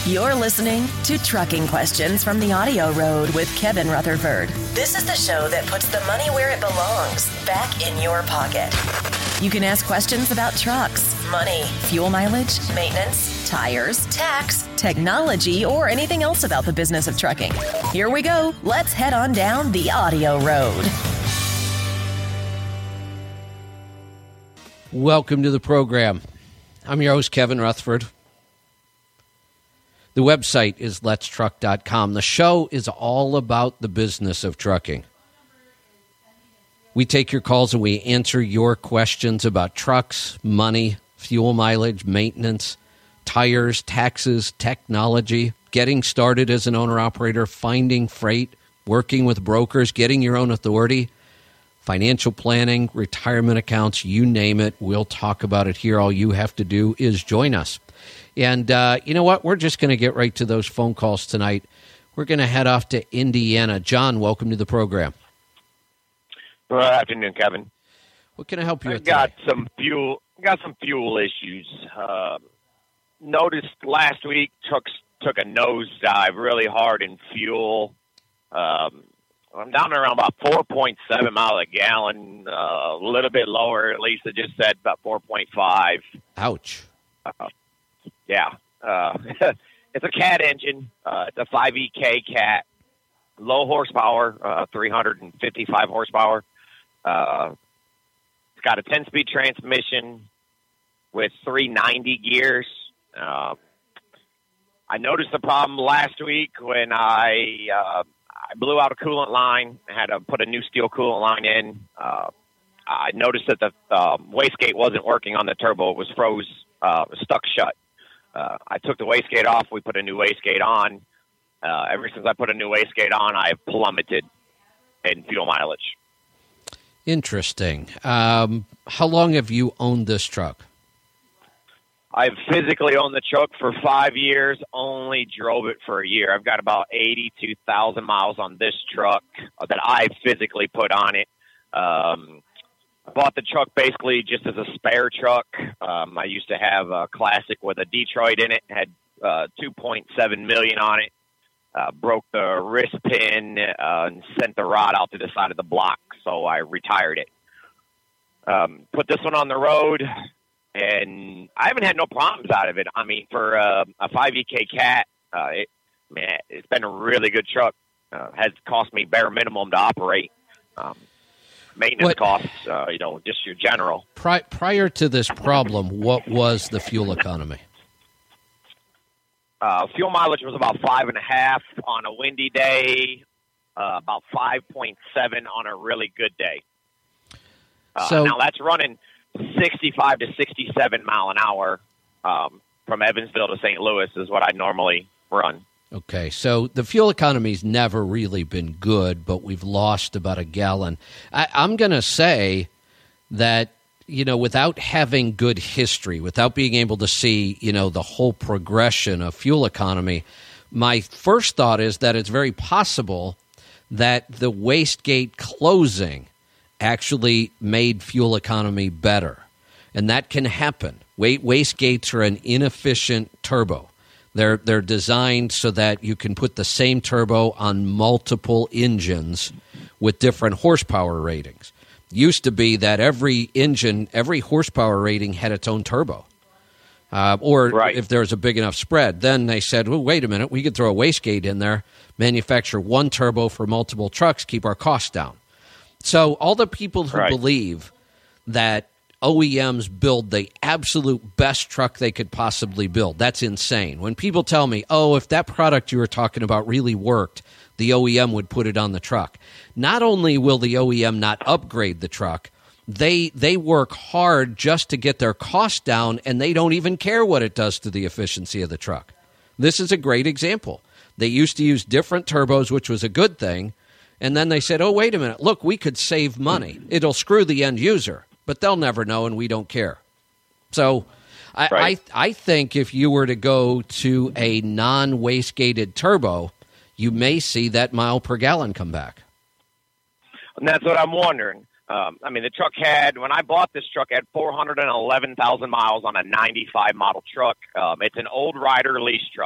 You're listening to Trucking Questions from the Audio Road with Kevin Rutherford. This is the show that puts the money where it belongs, back in your pocket. You can ask questions about trucks, money, fuel mileage, maintenance, tires, tax, technology, or anything else about the business of trucking. Here we go. Let's head on down the Audio Road. Welcome to the program. I'm your host, Kevin Rutherford. The website is letstruck.com. The show is all about the business of trucking. We take your calls and we answer your questions about trucks, money, fuel mileage, maintenance, tires, taxes, technology, getting started as an owner-operator, finding freight, working with brokers, getting your own authority, financial planning, retirement accounts, you name it. We'll talk about it here. All you have to do is join us. And you know what? We're just going to get right to those phone calls tonight. We're going to head off to Indiana. John, welcome to the program. Good afternoon, Kevin. What can I help you with? Got some fuel issues. Noticed last week trucks took a nosedive really hard in fuel. I'm down around about 4.7 miles a gallon, a little bit lower. At least it just said about 4.5. Ouch. Yeah. It's a CAT engine. It's a 5EK CAT. Low horsepower, 355 horsepower. It's got a 10-speed transmission with 390 gears. I noticed the problem last week when I blew out a coolant line. I had to put a new steel coolant line in. I noticed that the wastegate wasn't working on the turbo. It was stuck shut. I took the wastegate off. We put a new wastegate on. Ever since I put a new wastegate on, I've plummeted in fuel mileage. Interesting. How long have you owned this truck? I've physically owned the truck for 5 years, only drove it for a year. I've got about 82,000 miles on this truck that I physically put on it. I bought the truck basically just as a spare truck. I used to have a Classic with a Detroit in it, had $2.7 million on it. Broke the wrist pin and sent the rod out to the side of the block, so I retired it. Put this one on the road, and I haven't had no problems out of it. I mean, for a 5EK CAT, it's been a really good truck. Has cost me bare minimum to operate. Maintenance costs, just your general. Prior to this problem, what was the fuel economy? Fuel mileage was about 5.5 on a windy day, about 5.7 on a really good day. Now that's running 65 to 67 mile an hour from Evansville to St. Louis is what I normally run. Okay, so the fuel economy's never really been good, but we've lost about a gallon. I'm going to say that, without having good history, without being able to see, the whole progression of fuel economy, my first thought is that it's very possible that the wastegate closing actually made fuel economy better. And that can happen. Wastegates are an inefficient turbo. They're designed so that you can put the same turbo on multiple engines with different horsepower ratings. Used to be that every engine, every horsepower rating had its own turbo. Right. If there's a big enough spread, then they said, well, wait a minute, we could throw a wastegate in there, manufacture one turbo for multiple trucks, keep our costs down. So all the people who believe that OEMs build the absolute best truck they could possibly build, that's insane. When people tell me, if that product you were talking about really worked, the OEM would put it on the truck. Not only will the OEM not upgrade the truck, they work hard just to get their cost down, and they don't even care what it does to the efficiency of the truck. This is a great example. They used to use different turbos, which was a good thing, and then they said, wait a minute, look, we could save money. It'll screw the end user, but they'll never know, and we don't care. So I think if you were to go to a non-wastegated turbo, you may see that mile per gallon come back. And that's what I'm wondering. The truck when I bought this truck, had 411,000 miles on a 95 model truck. It's an old rider lease truck.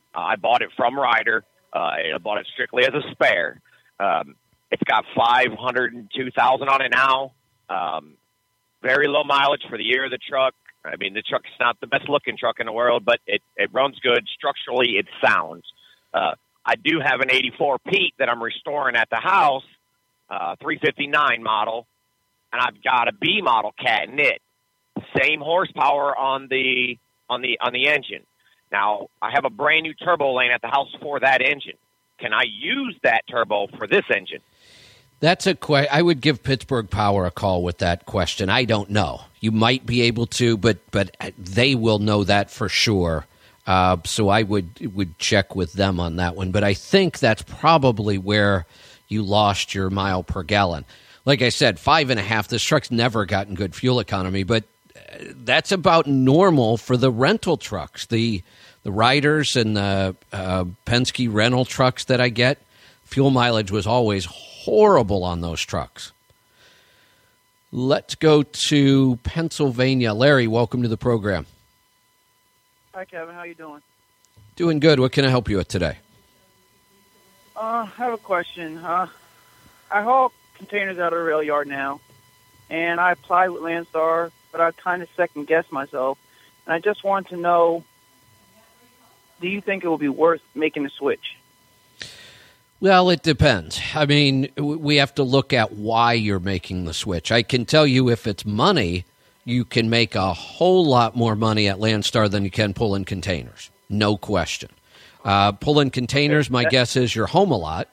I bought it from Ryder. I bought it strictly as a spare. It's got 502,000 on it now. Very low mileage for the year of the truck. I mean, the truck's not the best looking truck in the world, but it runs good. Structurally, it sounds. I do have an 84 Pete that I'm restoring at the house, 359 model, and I've got a B model cat knit. Same horsepower on the engine. Now, I have a brand new turbo lane at the house for that engine. Can I use that turbo for this engine? That's I would give Pittsburgh Power a call with that question. I don't know. You might be able to, but they will know that for sure. So I would check with them on that one. But I think that's probably where you lost your mile per gallon. Like I said, 5.5. This truck's never gotten good fuel economy, but that's about normal for the rental trucks. The Ryders and the Penske rental trucks that I get, fuel mileage was always horrible on those trucks. Let's go to Pennsylvania. Larry, welcome to the program. Hi, Kevin. How you doing? Doing good. What can I help you with today? I have a question. I haul containers out of the rail yard now, and I applied with Landstar, but I kind of second-guessed myself. And I just want to know, do you think it will be worth making the switch? Well, it depends. I mean, we have to look at why you're making the switch. I can tell you if it's money, you can make a whole lot more money at Landstar than you can pulling containers. No question. Pulling containers, my guess is you're home a lot.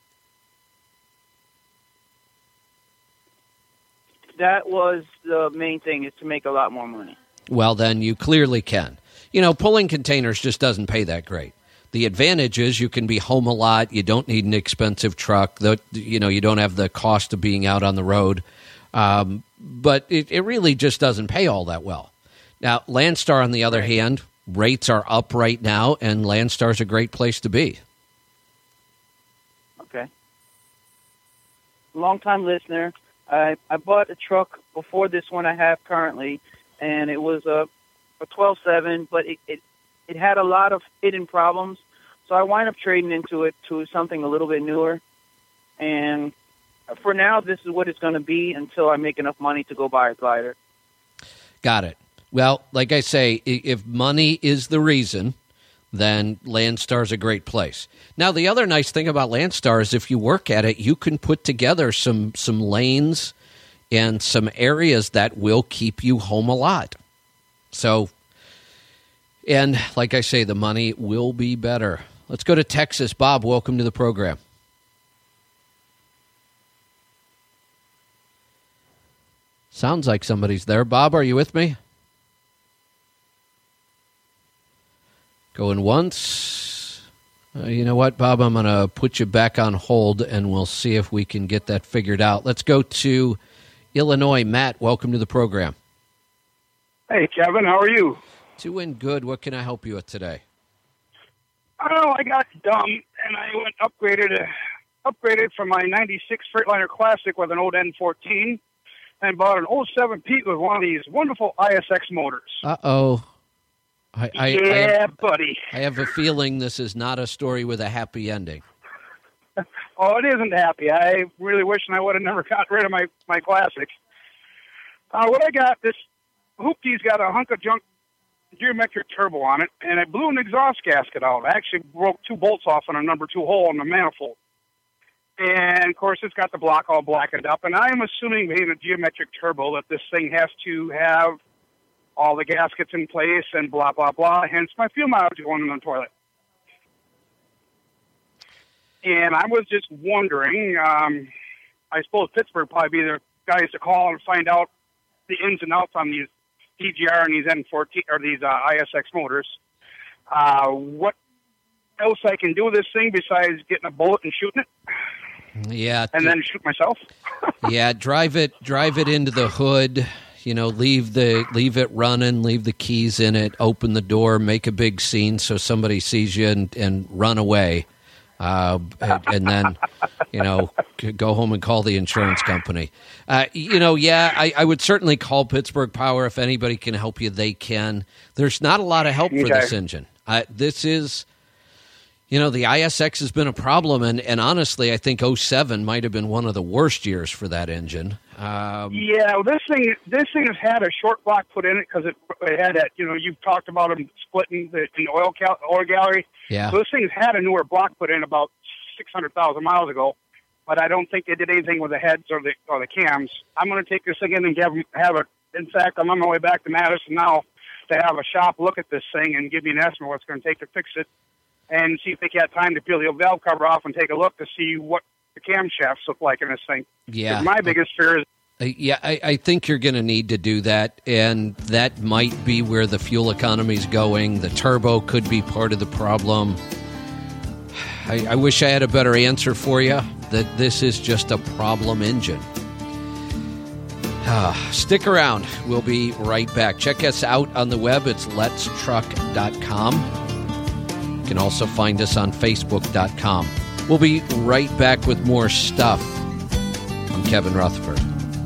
That was the main thing, is to make a lot more money. Well, then you clearly can. You know, pulling containers just doesn't pay that great. The advantage is you can be home a lot. You don't need an expensive truck. You don't have the cost of being out on the road. But it really just doesn't pay all that well. Now, Landstar, on the other hand, rates are up right now, and Landstar's a great place to be. Okay. Long-time listener. I bought a truck before this one I have currently, and it was a 12.7, but it had a lot of hidden problems, so I wind up trading into it to something a little bit newer. And for now, this is what it's going to be until I make enough money to go buy a glider. Got it. Well, like I say, if money is the reason, then Landstar's a great place. Now, the other nice thing about Landstar is if you work at it, you can put together some lanes and some areas that will keep you home a lot. So, and like I say, the money will be better. Let's go to Texas. Bob, welcome to the program. Sounds like somebody's there. Bob, are you with me? Going once. You know what, Bob? I'm going to put you back on hold, and we'll see if we can get that figured out. Let's go to Illinois. Matt, welcome to the program. Hey, Kevin. How are you? Doing good. What can I help you with today? Oh, I got dumb, and I went upgraded from my 96 Freightliner Classic with an old N14 and bought an 07 Pete with one of these wonderful ISX motors. Uh-oh. Buddy. I have a feeling this is not a story with a happy ending. Oh, it isn't happy. I really wish I would have never got rid of my Classic. What I got, this Hoopty's got a hunk of junk geometric turbo on it, and I blew an exhaust gasket out. I actually broke 2 bolts off on a number 2 hole in the manifold. And, of course, it's got the block all blackened up, and I'm assuming being a geometric turbo that this thing has to have all the gaskets in place and blah, blah, blah, hence my fuel mileage going in the toilet. And I was just wondering, I suppose Pittsburgh probably be the guys to call and find out the ins and outs on these DGR and these N14 or these ISX motors. What else I can do with this thing besides getting a bullet and shooting it? Yeah, and then shoot myself. Yeah, drive it into the hood. You know, leave it running, leave the keys in it, open the door, make a big scene so somebody sees you and run away. And then, go home and call the insurance company. I would certainly call Pittsburgh Power. If anybody can help you, they can. There's not a lot of help for this engine. This is, The ISX has been a problem, and honestly, I think 07 might have been one of the worst years for that engine. This thing has had a short block put in it because it had that. You've talked about them splitting the oil gallery. Yeah. So this thing has had a newer block put in about 600,000 miles ago, but I don't think they did anything with the heads or the cams. I'm going to take this thing in and have a. In fact, I'm on my way back to Madison now to have a shop look at this thing and give me an estimate what it's going to take to fix it, and see if they got time to peel the valve cover off and take a look to see what the camshafts look like in this thing. Yeah. My biggest fear is. I think you're going to need to do that, and that might be where the fuel economy is going. The turbo could be part of the problem. I wish I had a better answer for you, that this is just a problem engine. Stick around. We'll be right back. Check us out on the web. It's letstruck.com. You can also find us on facebook.com. We'll be right back with more stuff. I'm Kevin Rutherford.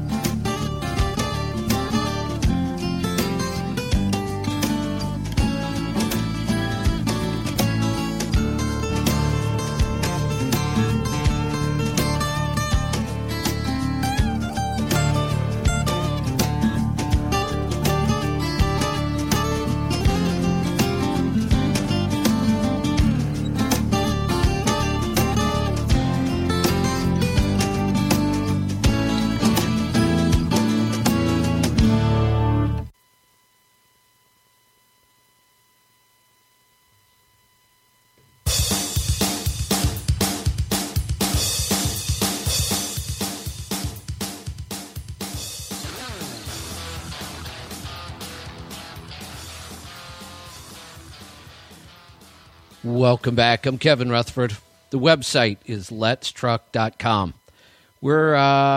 Welcome back. I'm Kevin Rutherford. The website is letstruck.com. We're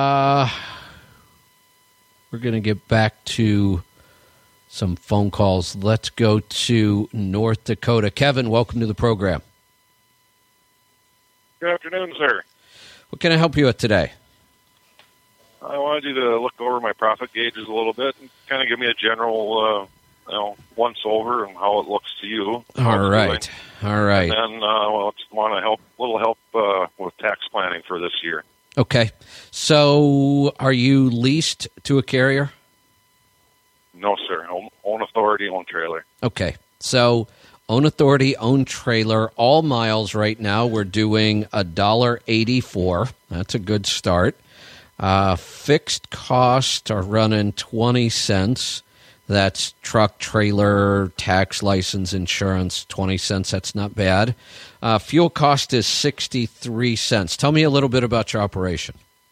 going to get back to some phone calls. Let's go to North Dakota. Kevin, welcome to the program. Good afternoon, sir. What can I help you with today? I wanted you to look over my profit gauges a little bit and kind of give me a general once over and how it looks to you. All right. And then want to help with tax planning for this year. Okay. So are you leased to a carrier? No, sir. Own authority, own trailer. Okay. So own authority, own trailer, all miles right now. We're doing $1.84. That's a good start. Fixed costs are running 20 cents. That's truck, trailer, tax, license, insurance, 20 cents. That's not bad. Fuel cost is 63 cents. Tell me a little bit about your operation.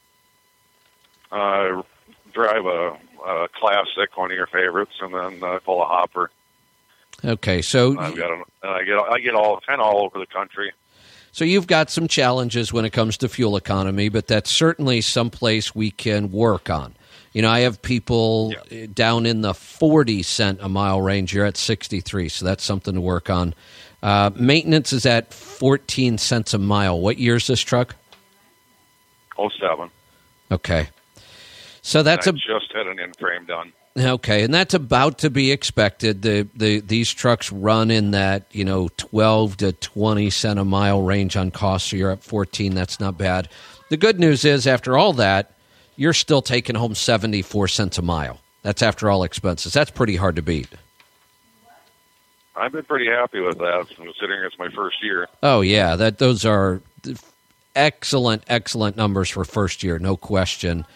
I drive a classic, one of your favorites, and then pull a hopper. Okay, so I get all over the country. So you've got some challenges when it comes to fuel economy, but that's certainly someplace we can work on. I have people down in the 40 cent a mile range. You're at 63, so that's something to work on. Maintenance is at 14 cents a mile. What year is this truck? 07. Okay. So that's just had an in-frame done. Okay, and that's about to be expected. These trucks run in that 12 to 20 cent a mile range on cost, so you're at 14. That's not bad. The good news is, after all that, you're still taking home 74 cents a mile. That's after all expenses. That's pretty hard to beat. I've been pretty happy with that, considering it's my first year. Oh, yeah. Those are excellent numbers for first year, no question.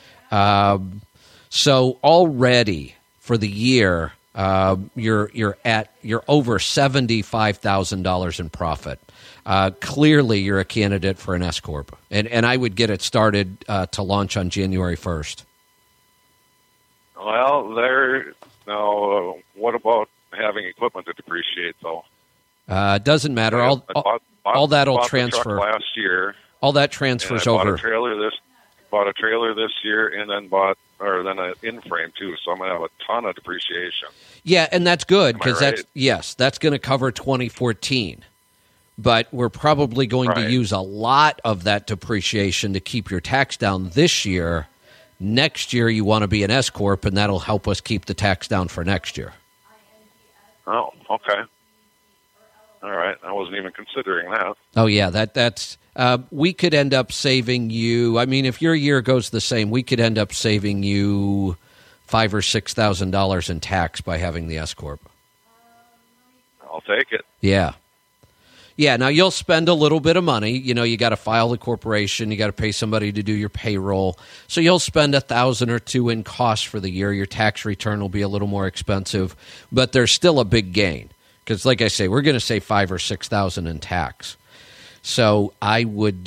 So already for the year, you're over $75,000 in profit. Clearly, you're a candidate for an S Corp, and I would get it started to launch on January 1st. Well, what about having equipment to depreciate, though? Doesn't matter. All that'll transfer. Last year, all that transfers over. Bought a trailer this year, and then then an in-frame too. So I'm gonna have a ton of depreciation. Yeah, and that's good because right? that's going to cover 2014. But we're probably going to use a lot of that depreciation to keep your tax down this year. Next year, you want to be an S Corp, and that'll help us keep the tax down for next year. Oh, okay. All right. I wasn't even considering that. Oh, yeah, that's we could end up saving you. I mean, if your year goes the same, we could end up saving you $5,000 or $6,000 in tax by having the S corp. I'll take it. Yeah. Yeah, now you'll spend a little bit of money. You know, you got to file the corporation. You got to pay somebody to do your payroll. So you'll spend $1,000 or $2,000 in costs for the year. Your tax return will be a little more expensive, but there's still a big gain because, like I say, we're going to save $5,000 or $6,000 in tax. So I would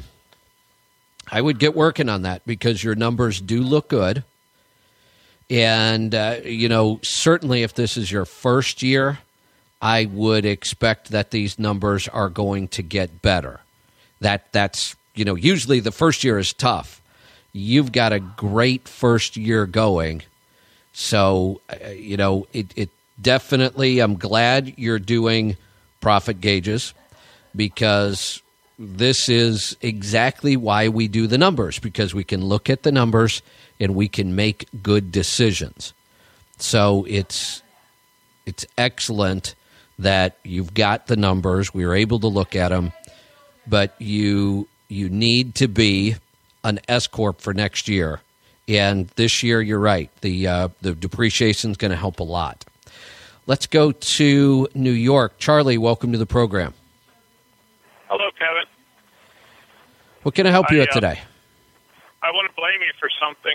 get working on that because your numbers do look good, and you know, certainly if this is your first year, I would expect that these numbers are going to get better. That's you know, usually the first year is tough. You've got a great first year going. So, you know, it definitely, I'm glad you're doing profit gauges because this is exactly why we do the numbers, because we can look at the numbers and we can make good decisions. So it's excellent that you've got the numbers. We were able to look at them, but you need to be an S corp for next year. And this year, you're right. The depreciation is going to help a lot. Let's go to New York. Charlie, welcome to the program. Hello, Kevin. What can I help you with today? I want to blame you for something.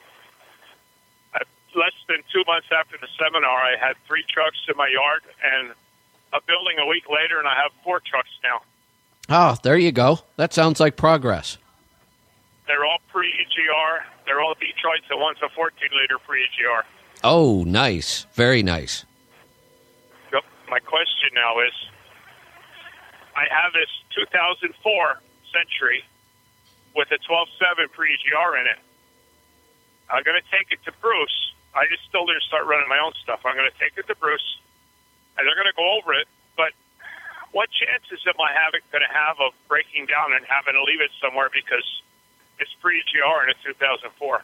Less than 2 months after the seminar, I had 3 trucks in my yard and a building a week later, and I have 4 trucks now. Oh, there you go. That sounds like progress. They're all pre-EGR. They're all Detroits, and one's a 14-liter pre-EGR. Oh, nice. Very nice. Yep. My question now is, I have this 2004 Century with a 12.7 pre-EGR in it. I'm going to take it to Bruce. I just still didn't start running my own stuff. I'm going to take it to Bruce, and they're going to go over it. But what chances am I going to have of breaking down and having to leave it somewhere because it's pre-EGR and it's 2004?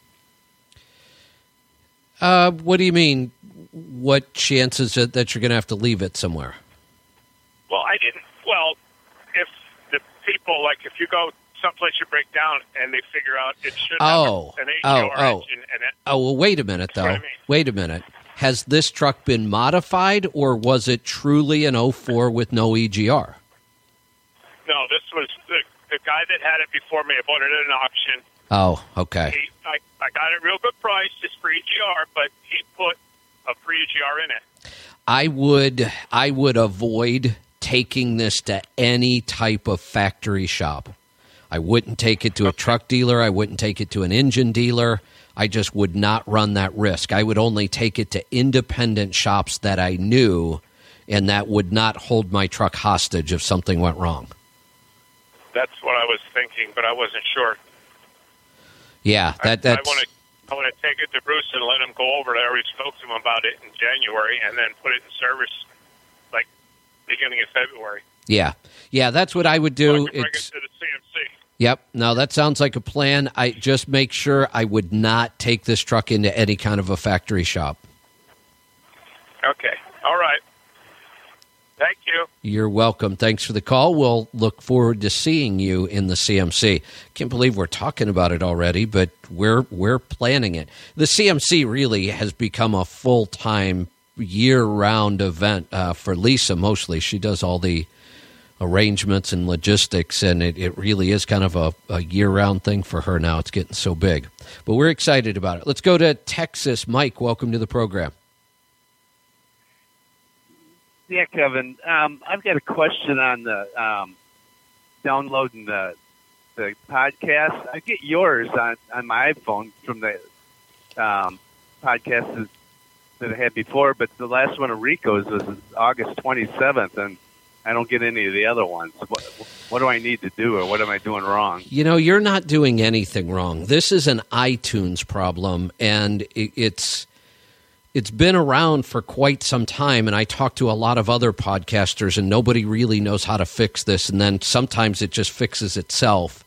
What do you mean? What chances that you're going to have to leave it somewhere? Well, if the people, like if you go someplace you break down and they figure out it should have an AGR engine in it. Oh, well, wait a minute, though. What I mean. Wait a minute. Has this truck been modified, or was it truly an 04 with no EGR? No, this was the guy that had it before me. I bought it at an auction. Oh, okay. I got it real good price. It's pre-EGR, but he put a pre-EGR in it. I would avoid taking this to any type of factory shop. I wouldn't take it to a truck dealer. I wouldn't take it to an engine dealer. I just would not run that risk. I would only take it to independent shops that I knew and that would not hold my truck hostage if something went wrong. That's what I was thinking, but I wasn't sure. Yeah, I want to take it to Bruce and let him go over it. I already spoke to him about it in January, and then put it in service like beginning of February. Yeah, that's what I would do. So I can bring it to the CMC. Yep. No, that sounds like a plan. I just make sure I would not take this truck into any kind of a factory shop. Okay. All right. Thank you. You're welcome. Thanks for the call. We'll look forward to seeing you in the CMC. Can't believe we're talking about it already, but we're planning it. The CMC really has become a full-time, year-round event for Lisa mostly. She does all the arrangements and logistics, and it really is kind of a year-round thing for her now. It's getting so big. But we're excited about it. Let's go to Texas. Mike, welcome to the program. Yeah, Kevin. I've got a question on the downloading the podcast. I get yours on my iPhone from the podcast that I had before, but the last one of Rico's was August 27th, and I don't get any of the other ones. What do I need to do, or what am I doing wrong? You know, you're not doing anything wrong. This is an iTunes problem, and it's been around for quite some time, and I talk to a lot of other podcasters, and nobody really knows how to fix this, and then sometimes it just fixes itself.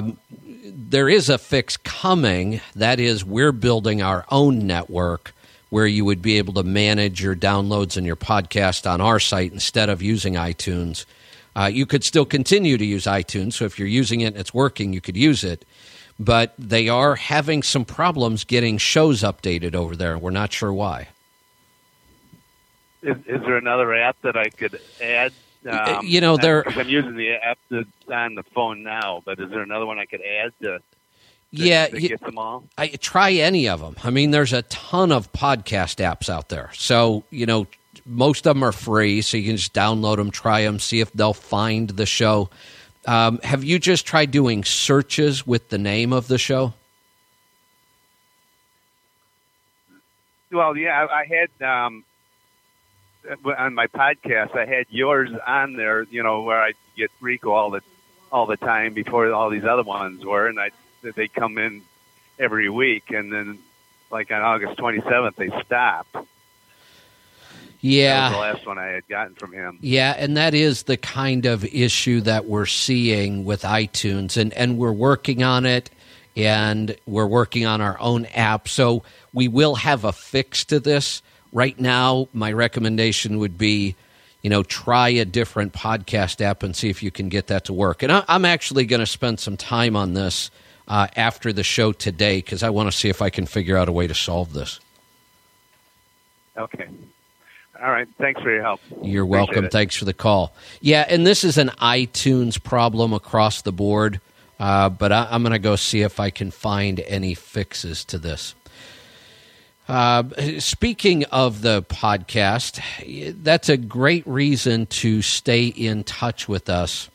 There is a fix coming. That is, we're building our own network where you would be able to manage your downloads and your podcast on our site instead of using iTunes. You could still continue to use iTunes, so if you're using it and it's working, you could use it. But they are having some problems getting shows updated over there. We're not sure why. Is there another app that I could add? I'm using the app that's on the phone now, but is there another one I could add to get them all? Try any of them. I mean, there's a ton of podcast apps out there. So, most of them are free, so you can just download them, try them, see if they'll find the show. Have you just tried doing searches with the name of the show? Well, yeah, I had on my podcast, I had yours on there, where I get Rico all the time before all these other ones were, and they come in every week, and then like on August 27th they stopped. Yeah. That was the last one I had gotten from him. Yeah, and that is the kind of issue that we're seeing with iTunes, and we're working on it, and we're working on our own app, so we will have a fix to this. Right now, my recommendation would be, try a different podcast app and see if you can get that to work. And I'm actually going to spend some time on this after the show today because I want to see if I can figure out a way to solve this. Okay. All right. Thanks for your help. You're welcome. Thanks for the call. Yeah, and this is an iTunes problem across the board, but I'm going to go see if I can find any fixes to this. Speaking of the podcast, that's a great reason to stay in touch with us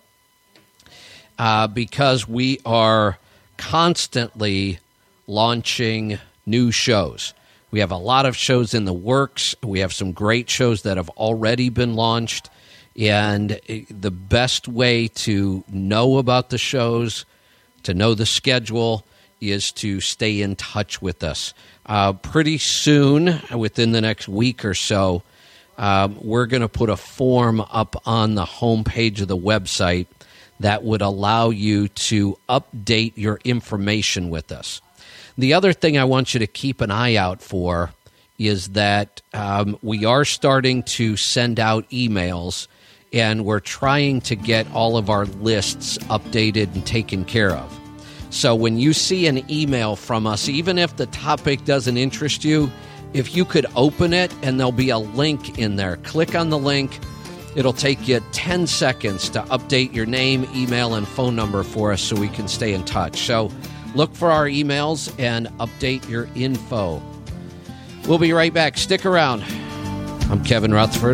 because we are constantly launching new shows. We have a lot of shows in the works. We have some great shows that have already been launched. And the best way to know about the shows, to know the schedule, is to stay in touch with us. Pretty soon, within the next week or so, we're going to put a form up on the homepage of the website that would allow you to update your information with us. The other thing I want you to keep an eye out for is that we are starting to send out emails, and we're trying to get all of our lists updated and taken care of. So when you see an email from us, even if the topic doesn't interest you, if you could open it and there'll be a link in there, click on the link. It'll take you 10 seconds to update your name, email, and phone number for us so we can stay in touch. So look for our emails and update your info. We'll be right back. Stick around. I'm Kevin Rutherford.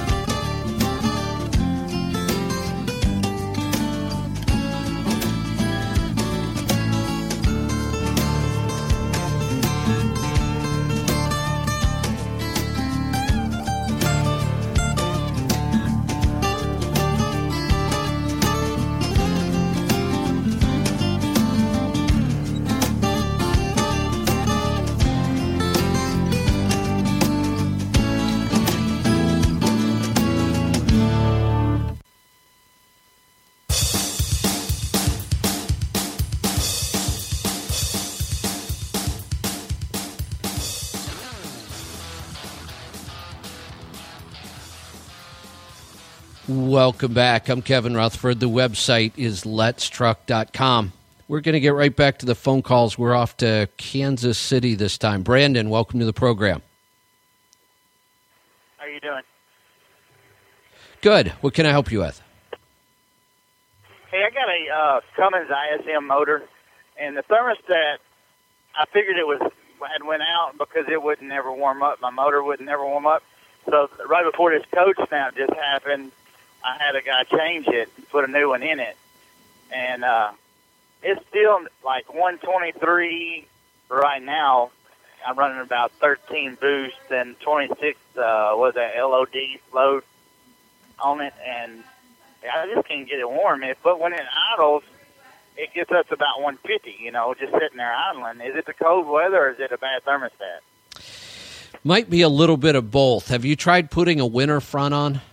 Welcome back. I'm Kevin Rutherford. The website is letstruck.com. We're going to get right back to the phone calls. We're off to Kansas City this time. Brandon, welcome to the program. How are you doing? Good. What can I help you with? Hey, I got a Cummins ISM motor, and the thermostat, I figured had went out because it wouldn't never warm up. My motor wouldn't never warm up. So right before this code snap just happened, I had a guy change it, put a new one in it, and it's still like 123 right now. I'm running about 13 boost and 26 was that LOD load on it, and I just can't get it warm. But when it idles, it gets up to about 150. Just sitting there idling. Is it the cold weather or is it a bad thermostat? Might be a little bit of both. Have you tried putting a winter front on?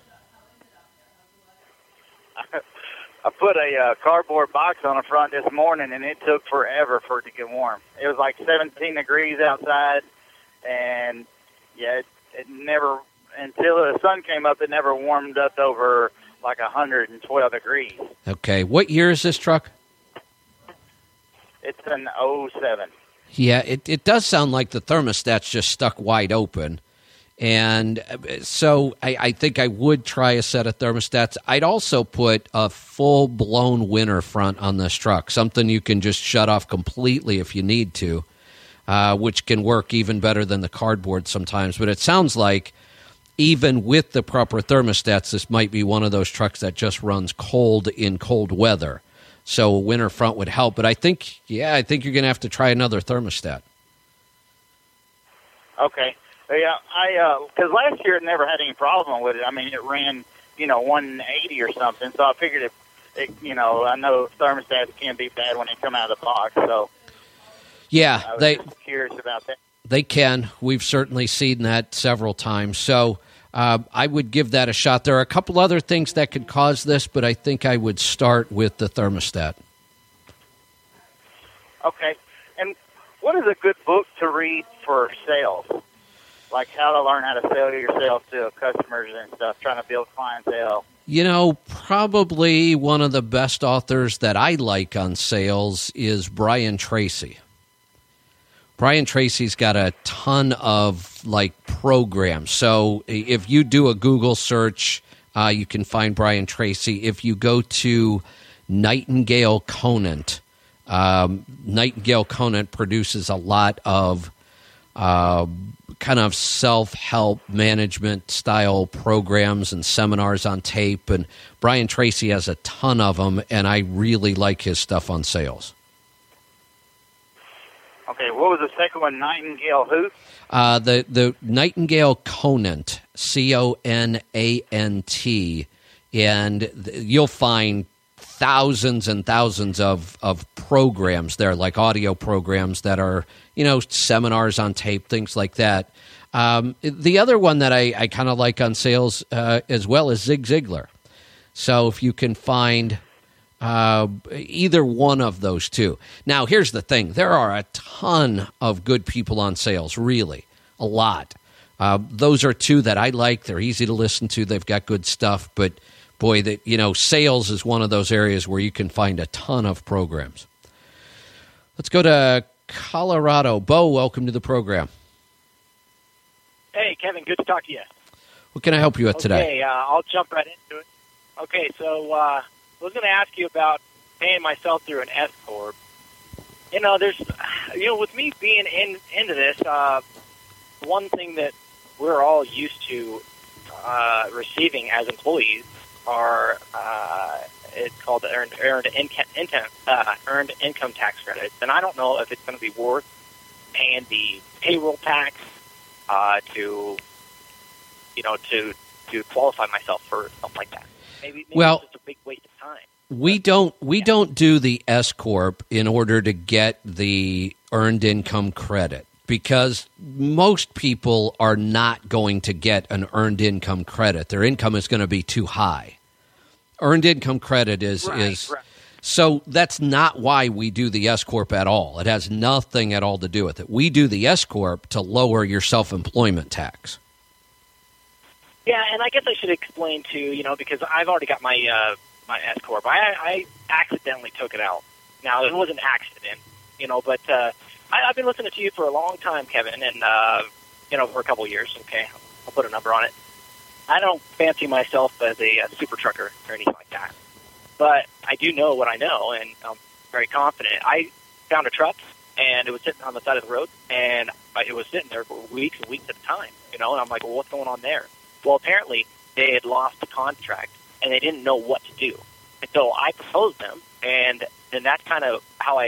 I put a cardboard box on the front this morning, and it took forever for it to get warm. It was like 17 degrees outside, and yeah, it never, until the sun came up, it never warmed up over like 112 degrees. Okay. What year is this truck? It's an 07. Yeah, it does sound like the thermostat's just stuck wide open. And so I think I would try a set of thermostats. I'd also put a full-blown winter front on this truck, something you can just shut off completely if you need to, which can work even better than the cardboard sometimes. But it sounds like even with the proper thermostats, this might be one of those trucks that just runs cold in cold weather. So a winter front would help. But I think you're going to have to try another thermostat. Okay. Yeah, because last year it never had any problem with it. I mean, it ran, 180 or something. So I figured it I know thermostats can be bad when they come out of the box. So yeah, I was just curious about that. They can. We've certainly seen that several times. So I would give that a shot. There are a couple other things that could cause this, but I think I would start with the thermostat. Okay. And what is a good book to read for sales? Like how to learn how to sell yourself to customers and stuff, trying to build clientele. Probably one of the best authors that I like on sales is Brian Tracy. Brian Tracy's got a ton of, programs. So if you do a Google search, you can find Brian Tracy. If you go to Nightingale Conant, Nightingale Conant produces a lot of kind of self-help management style programs and seminars on tape, and Brian Tracy has a ton of them, and I really like his stuff on sales. Okay, what was the second one? Nightingale who? The Nightingale Conant, Conant, and you'll find thousands and thousands of programs there, like audio programs that are, seminars on tape, things like that. The other one that I kind of like on sales as well is Zig Ziglar. So if you can find either one of those two. Now, here's the thing. There are a ton of good people on sales, really, a lot. Those are two that I like. They're easy to listen to. They've got good stuff, but boy, sales is one of those areas where you can find a ton of programs. Let's go to Colorado. Bo, welcome to the program. Hey, Kevin, good to talk to you. What can I help you with today? Okay, I'll jump right into it. Okay, so I was going to ask you about paying myself through an S Corp. There's, with me being into this, one thing that we're all used to receiving as employees are it's called the earned income tax credits, and I don't know if it's going to be worth paying the payroll tax to qualify myself for something like that. Maybe it's just a big waste of time. We don't do the S Corp in order to get the earned income credit, because most people are not going to get an earned income credit. Their income is going to be too high. Earned income credit is so that's not why we do the S Corp at all. It has nothing at all to do with it. We do the S Corp to lower your self-employment tax. Yeah, and I guess I should explain too, because I've already got my my S Corp. I accidentally took it out. Now, it was an accident, but I've been listening to you for a long time, Kevin, and, for a couple of years. Okay, I'll put a number on it. I don't fancy myself as a super trucker or anything like that, but I do know what I know, and I'm very confident. I found a truck, and it was sitting on the side of the road, and it was sitting there for weeks and weeks at a time, and I'm like, well, what's going on there? Well, apparently they had lost the contract, and they didn't know what to do. And so I proposed them, and then that's kind of how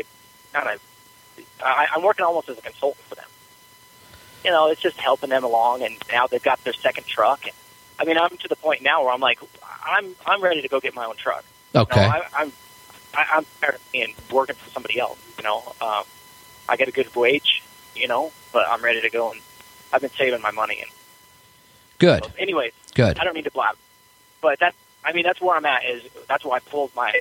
I'm working almost as a consultant for them. It's just helping them along, and now they've got their second truck. And I'm to the point now where I'm like, I'm ready to go get my own truck. Okay. I'm tired of being working for somebody else. I get a good wage, but I'm ready to go, and I've been saving my money. And good. So anyways, good. I don't need to blab, but that's where I'm at. That's why I pulled the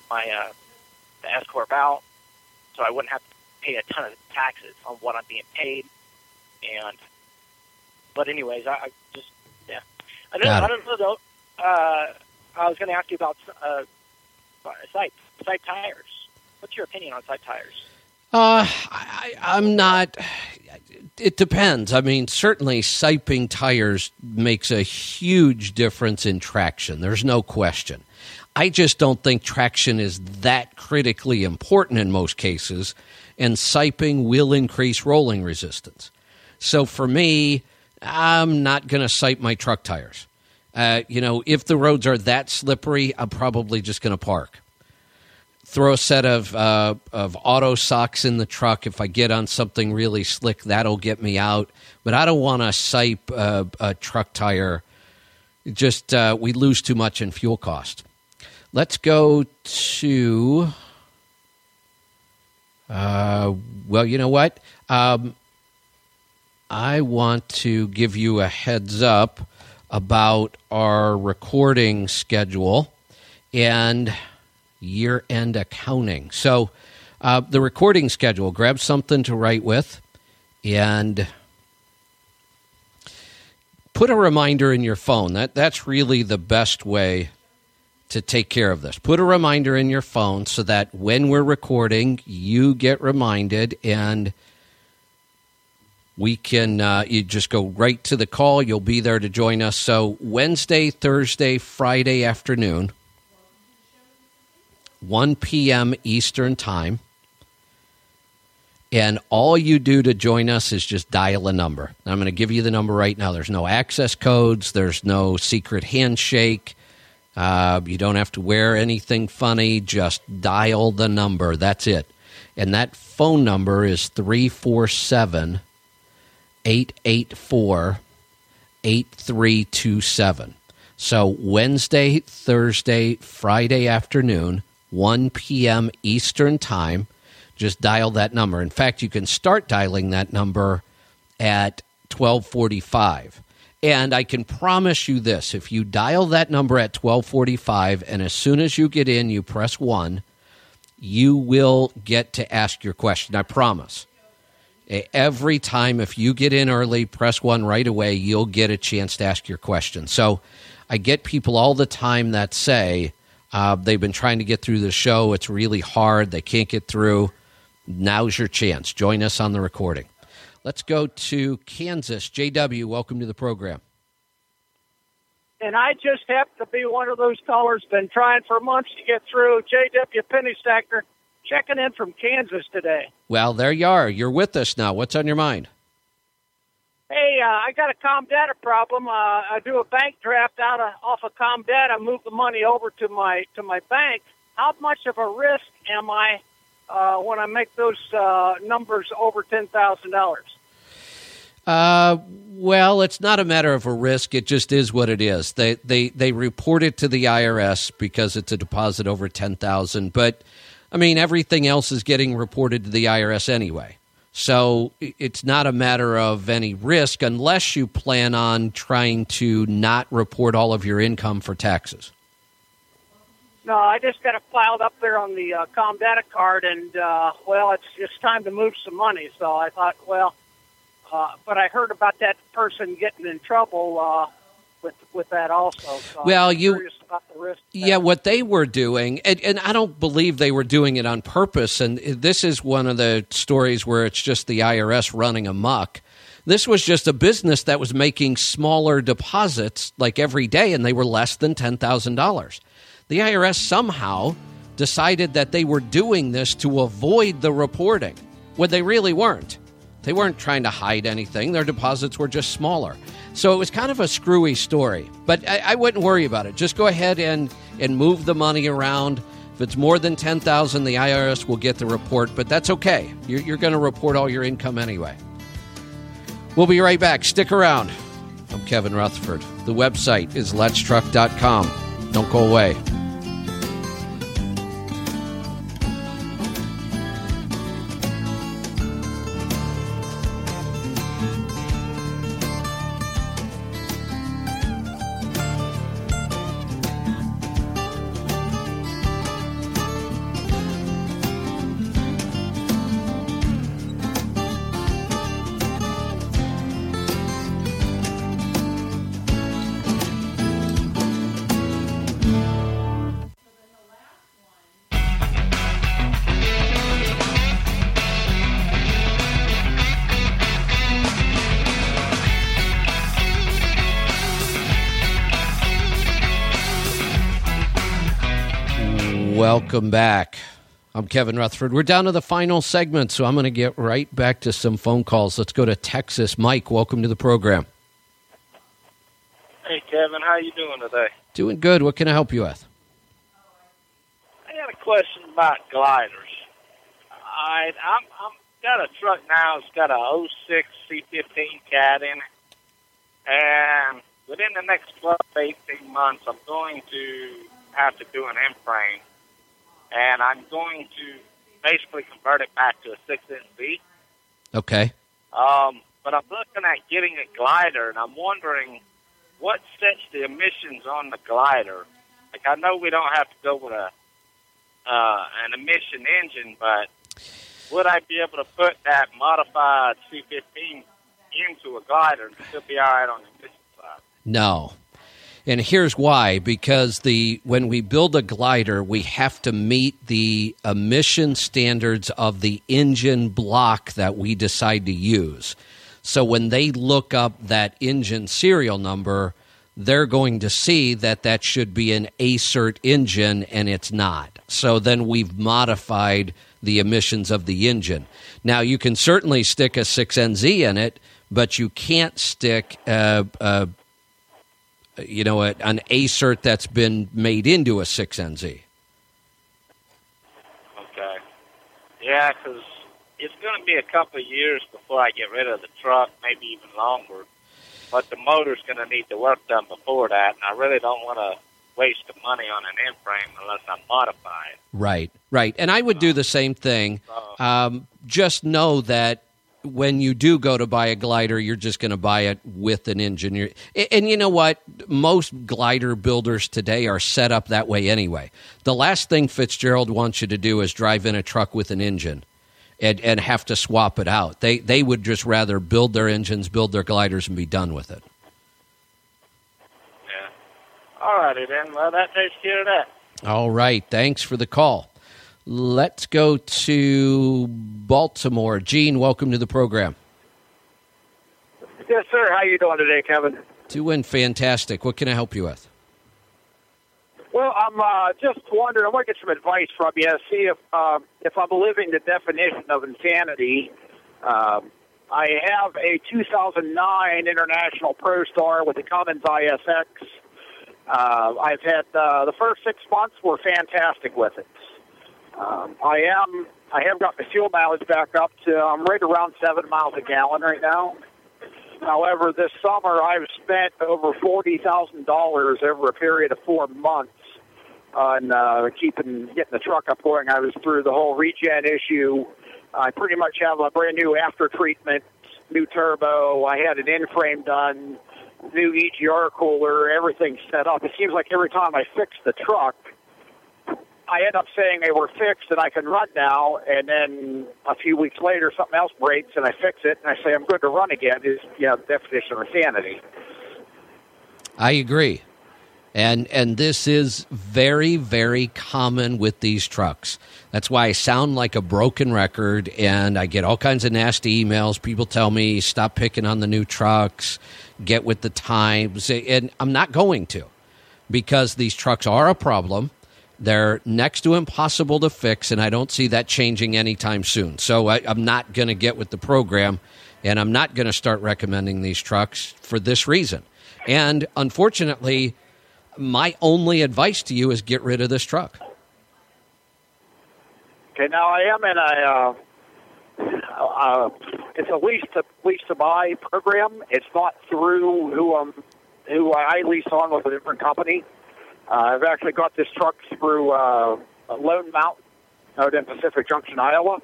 S Corp out, so I wouldn't have to pay a ton of taxes on what I'm being paid. But anyways, I just, yeah. I don't know, though. I was going to ask you about Sipe tires. What's your opinion on Sipe tires? I'm not. It depends. I mean, certainly siping tires makes a huge difference in traction. There's no question. I just don't think traction is that critically important in most cases, and siping will increase rolling resistance. So for me, I'm not going to sipe my truck tires. If the roads are that slippery, I'm probably just going to park. Throw a set of auto socks in the truck. If I get on something really slick, that'll get me out. But I don't want to sipe a truck tire. Just we lose too much in fuel cost. Let's go to. Well, you know what? I want to give you a heads up about our recording schedule and year-end accounting. So the recording schedule, grab something to write with and put a reminder in your phone. That's really the best way to take care of this. Put a reminder in your phone so that when we're recording, you get reminded and we can, you just go right to the call. You'll be there to join us. So Wednesday, Thursday, Friday afternoon, 1 p.m. Eastern Time. And all you do to join us is just dial a number. I'm going to give you the number right now. There's no access codes. There's no secret handshake. You don't have to wear anything funny. Just dial the number. That's it. And that phone number is 347-884-8327. So Wednesday, Thursday, Friday afternoon, 1 p.m. Eastern Time. Just dial that number. In fact, you can start dialing that number at 12:45. And I can promise you this. If you dial that number at 12:45 and as soon as you get in, you press 1, you will get to ask your question. I promise. Every time, if you get in early, press 1 right away, you'll get a chance to ask your question. So I get people all the time that say they've been trying to get through the show. It's really hard. They can't get through. Now's your chance. Join us on the recording. Let's go to Kansas. JW, welcome to the program. And I just happen to be one of those callers been trying for months to get through. JW Penny Stacker, checking in from Kansas today. Well, there you are. You're with us now. What's on your mind? Hey, I got a ComData problem. I do a bank draft off of ComData, move the money over to my bank. How much of a risk am I when I make those numbers over $10,000? Well, it's not a matter of a risk. It just is what it is. They report it to the IRS because it's a deposit over $10,000. But I mean, everything else is getting reported to the IRS anyway. So it's not a matter of any risk unless you plan on trying to not report all of your income for taxes. No, I just got it filed up there on the ComData card, and, it's time to move some money. So I thought, but I heard about that person getting in trouble with that also. So I'm curious about the risk. Yeah, what they were doing, and I don't believe they were doing it on purpose, and this is one of the stories where it's just the IRS running amok. This was just a business that was making smaller deposits like every day, and they were less than $10,000. The IRS somehow decided that they were doing this to avoid the reporting, when they really weren't. They weren't trying to hide anything. Their deposits were just smaller. So it was kind of a screwy story. But I wouldn't worry about it. Just go ahead and move the money around. If it's more than $10,000, the IRS will get the report. But that's okay. You're going to report all your income anyway. We'll be right back. Stick around. I'm Kevin Rutherford. The website is letstruck.com. Don't go away. Welcome back. I'm Kevin Rutherford. We're down to the final segment, so I'm going to get right back to some phone calls. Let's go to Texas. Mike, welcome to the program. Hey, Kevin. How you doing today? Doing good. What can I help you with? I got a question about gliders. I'm got a truck now. It's got a 06 C15 Cat in it. And within the next 12 to 18 months, I'm going to have to do an M-frame. And I'm going to basically convert it back to a 6-inch V. Okay. But I'm looking at getting a glider, and I'm wondering what sets the emissions on the glider. Like, I know we don't have to go with an emission engine, but would I be able to put that modified C15 into a glider and still be all right on the emission side? No. And here's why, because when we build a glider, we have to meet the emission standards of the engine block that we decide to use. So when they look up that engine serial number, they're going to see that that should be an ACERT engine, and it's not. So then we've modified the emissions of the engine. Now, you can certainly stick a 6NZ in it, but you can't stick an ACERT that's been made into a 6NZ. Okay. Yeah, because it's going to be a couple of years before I get rid of the truck, maybe even longer. But the motor's going to need the work done before that, and I really don't want to waste the money on an M-frame unless I modify it. Right. And I would do the same thing. Just know that when you do go to buy a glider, you're just going to buy it with an engine. And you know what? Most glider builders today are set up that way anyway. The last thing Fitzgerald wants you to do is drive in a truck with an engine and have to swap it out. They would just rather build their engines, build their gliders, and be done with it. Yeah. All righty then. Well, that takes care of that. All right. Thanks for the call. Let's go to Baltimore. Gene, welcome to the program. Yes, sir. How you doing today, Kevin? Doing fantastic. What can I help you with? Well, I'm just wondering. I want to get some advice from you. See if I'm living the definition of insanity. I have a 2009 International Pro Star with the Cummins ISX. I've had the first 6 months were fantastic with it. I have got my fuel mileage back up to, I'm right around 7 miles a gallon right now. However, this summer I've spent over $40,000 over a period of 4 months on getting the truck up going. I was through the whole regen issue. I pretty much have a brand new after treatment, new turbo. I had an in-frame done, new EGR cooler, everything set up. It seems like every time I fix the truck, I end up saying they were fixed and I can run now, and then a few weeks later something else breaks and I fix it and I say I'm good to run again. Is the definition of insanity. I agree. And this is very, very common with these trucks. That's why I sound like a broken record, and I get all kinds of nasty emails. People tell me, stop picking on the new trucks, get with the times. And I'm not going to, because these trucks are a problem. They're next to impossible to fix, and I don't see that changing anytime soon. So I'm not going to get with the program, and I'm not going to start recommending these trucks for this reason. And unfortunately, my only advice to you is get rid of this truck. Okay, now I am in it's a lease to buy program. It's not through who I lease on with a different company. I've actually got this truck through Lone Mountain out in Pacific Junction, Iowa.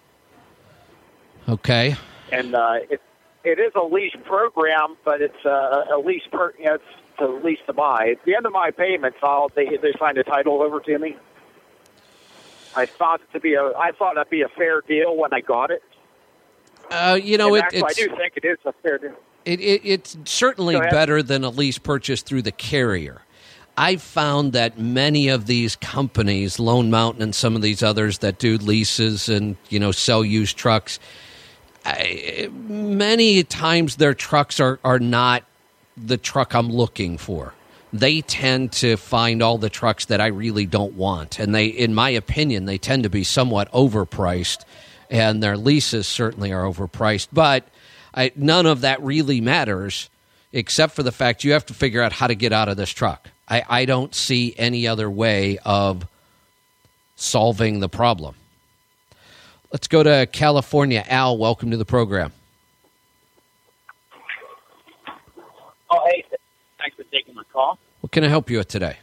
Okay. And it is a lease program, but it's a lease it's a lease to buy. At the end of my payments, they signed a title over to me. I thought it'd be a fair deal when I got it. I do think it is a fair deal. It's certainly better than a lease purchase through the carrier. I've found that many of these companies, Lone Mountain and some of these others that do leases and sell used trucks, many times their trucks are not the truck I'm looking for. they tend to find all the trucks that I really don't want. And they, in my opinion, they tend to be somewhat overpriced, and their leases certainly are overpriced. But none of that really matters, except for the fact you have to figure out how to get out of this truck. I don't see any other way of solving the problem. Let's go to California. Al, welcome to the program. Oh, hey, thanks for taking my call. What can I help you with today?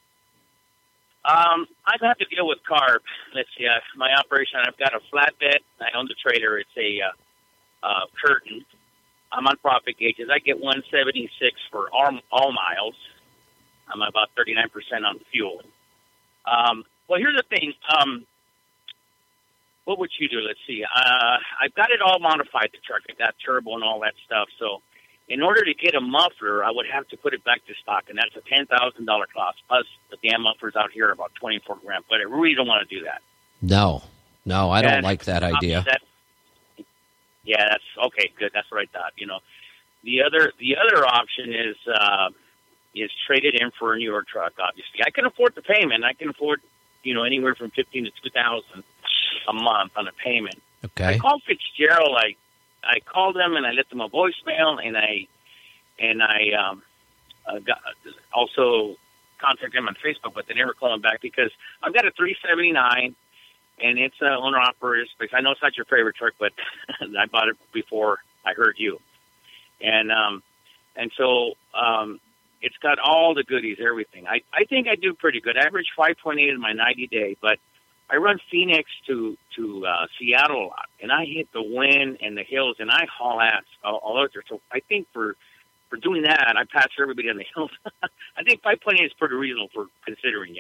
I have to deal with CARB. Let's see, my operation, I've got a flatbed. I own the trailer. It's a curtain. I'm on profit gauges. I get 176 for all miles. I'm about 39% on fuel. Well, here's the thing. What would you do? Let's see. I've got it all modified, the truck. I got turbo and all that stuff. So in order to get a muffler, I would have to put it back to stock, and that's a $10,000 cost. Plus, the damn mufflers out here are about $24,000. But I really don't want to do that. No, I don't like that idea. Yeah, that's okay. Good. That's what I thought. You know, the other option is trade it in for a newer truck. Obviously, I can afford the payment. I can afford, anywhere from $1,500 to $2,000 a month on a payment. Okay. I called Fitzgerald. I called them and I left them a voicemail, and I got also contacted them on Facebook, but they never called them back because I've got a 379. And it's an owner-operator space. I know it's not your favorite truck, but I bought it before I heard you. And so it's got all the goodies, everything. I think I do pretty good. I average 5.8 in my 90-day, but I run Phoenix to Seattle a lot. And I hit the wind and the hills, and I haul ass all over there. So I think for doing that, I pass everybody on the hills. I think 5.8 is pretty reasonable for considering,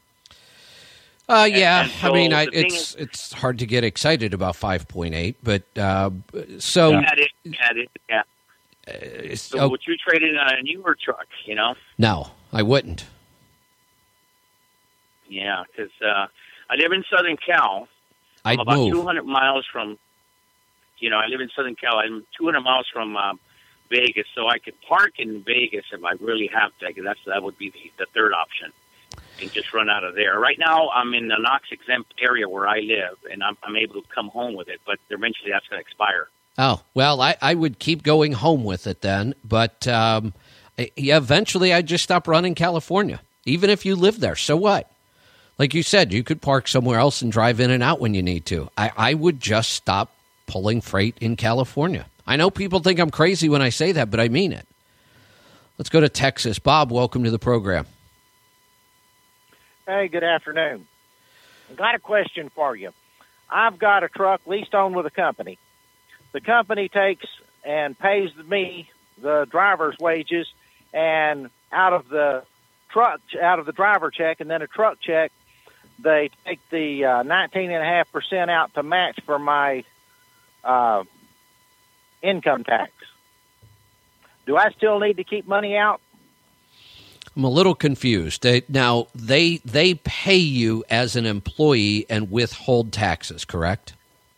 Yeah, and so I mean, it's hard to get excited about 5.8, but so had it, yeah. So would you trade in a newer truck? No, I wouldn't. Yeah, because I live in Southern Cal. I'm about move. 200 miles from. I live in Southern Cal. I'm 200 miles from Vegas, so I could park in Vegas if I really have to. That would be the third option. And just run out of there. Right now, I'm in the NOx-exempt area where I live, and I'm able to come home with it, but eventually that's going to expire. Oh, well, I would keep going home with it then, but eventually I'd just stop running California, even if you live there. So what? Like you said, you could park somewhere else and drive in and out when you need to. I would just stop pulling freight in California. I know people think I'm crazy when I say that, but I mean it. Let's go to Texas. Bob, welcome to the program. Hey, good afternoon. I've got a question for you. I've got a truck leased on with a company. The company takes and pays me the driver's wages, and out of the driver check and then a truck check, they take the 19.5% out to match for my income tax. Do I still need to keep money out? I'm a little confused. Now, they pay you as an employee and withhold taxes, correct?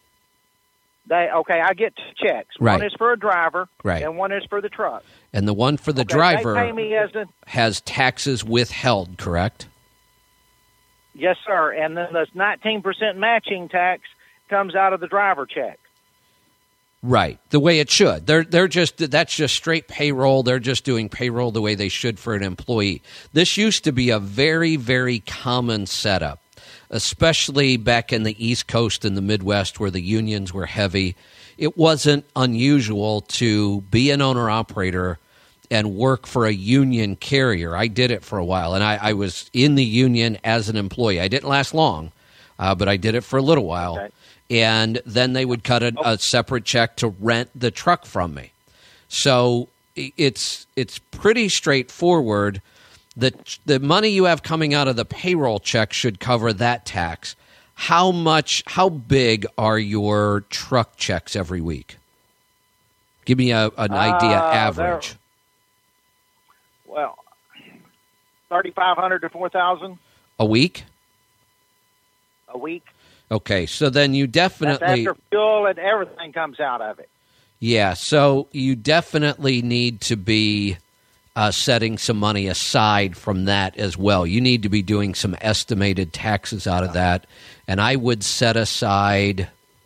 I get two checks. Right. One is for a driver, right, and one is for the truck. And the one for the driver they pay me has taxes withheld, correct? Yes, sir. And then the 19% matching tax comes out of the driver check. Right, the way it should. That's just straight payroll. They're just doing payroll the way they should for an employee. This used to be a very, very common setup, especially back in the East Coast and the Midwest where the unions were heavy. It wasn't unusual to be an owner-operator and work for a union carrier. I did it for a while, and I was in the union as an employee. I didn't last long, but I did it for a little while. Okay. And then they would cut a separate check to rent the truck from me. So it's pretty straightforward. The money you have coming out of the payroll check should cover that tax. How big are your truck checks every week? Give me an idea, average. Well, 3,500 to 4,000 a week. A week. Okay, so then you definitely... That's after fuel and everything comes out of it. Yeah, so you definitely need to be setting some money aside from that as well. You need to be doing some estimated taxes out of that, and I would set aside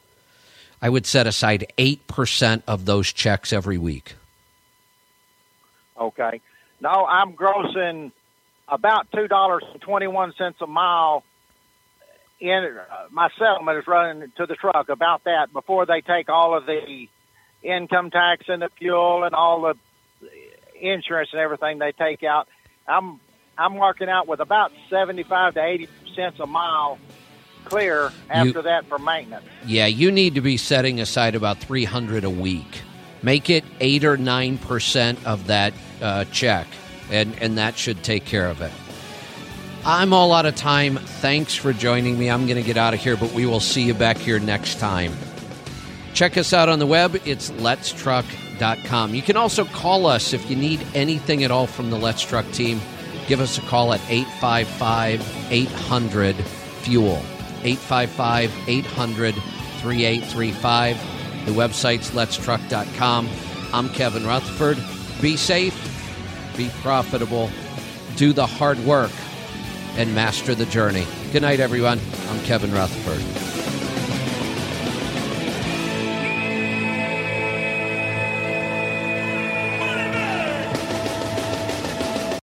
8% of those checks every week. Okay. No, I'm grossing about $2.21 a mile. My settlement is running to the truck about that before they take all of the income tax and the fuel and all the insurance and everything they take out. I'm working out with about 75 to 80 cents a mile clear after that for maintenance. Yeah, you need to be setting aside about $300 a week. Make it 8 or 9% of that check, and that should take care of it. I'm all out of time. Thanks for joining me. I'm going to get out of here, but we will see you back here next time. Check us out on the web. It's letstruck.com. You can also call us if you need anything at all from the Let's Truck team. Give us a call at 855-800-FUEL. 855-800-3835. The website's letstruck.com. I'm Kevin Rutherford. Be safe, be profitable, do the hard work, and master the journey. Good night, everyone. I'm Kevin Rutherford.